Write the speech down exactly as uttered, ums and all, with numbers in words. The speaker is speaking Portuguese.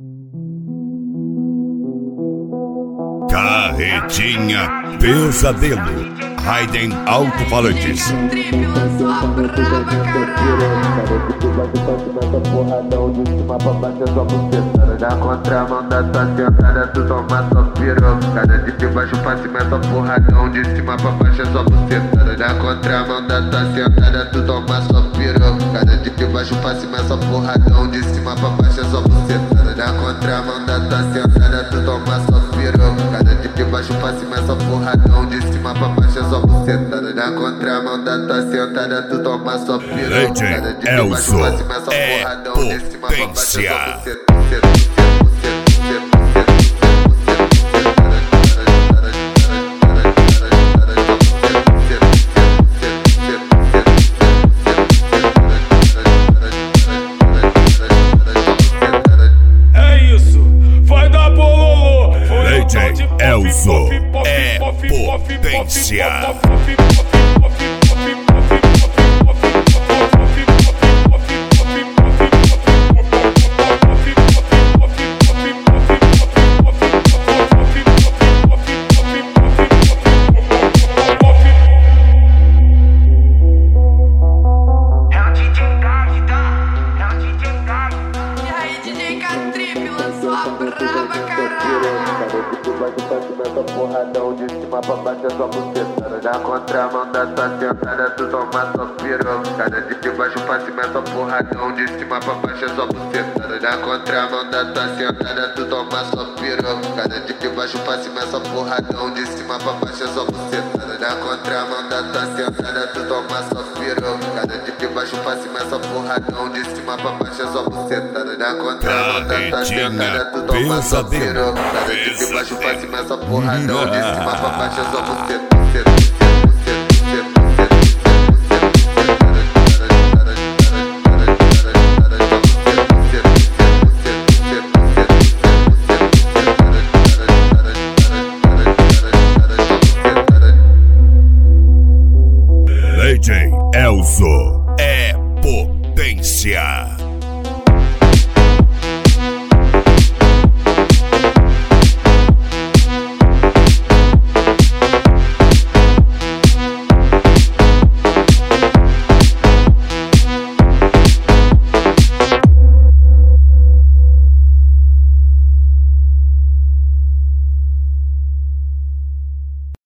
Carretinha Pesadelo, Raiden Alto-Falantes. Trip lançou a braba, caralho. Porradão de cima pra baixo é só buceta. Na contramão da tua sentada tu toma só pirocada. De baixo pra cima é só porradão, de cima pra baixo é só buceta. Na contramão da tua sentada tu toma só pirocada. De baixo pra cima é só porradão, de cima pra baixo é só buceta. Na contramão da tua sentada tu toma só pirocada. De baixo pra cima é só porradão, de cima pra baixo é só buceta. Na contramão da tua sentada tu toma só pirocada. De baixo pra cima é só porradão, de cima pra baixo é só buceta. Elzo é potência. Porradão de cima pra baixo é só buceta. Na contramão da tua sentada tu toma só pirocada. De baixo pra cima é só porradão, de cima pra baixo é só buceta. Na contramão da tua sentada tu toma só pirocada. De baixo pra cima é só porradão, de cima pra baixo é só buceta. Na contramão da tua sentada tu toma só pirocada. De baixo pra cima é só porradão, de cima pra baixo é só buceta. Na contramão da tua sentada tu toma só pirocada. De baixo pra cima é só porradão, de cima pra baixo é só buceta. D J Elzo é potência.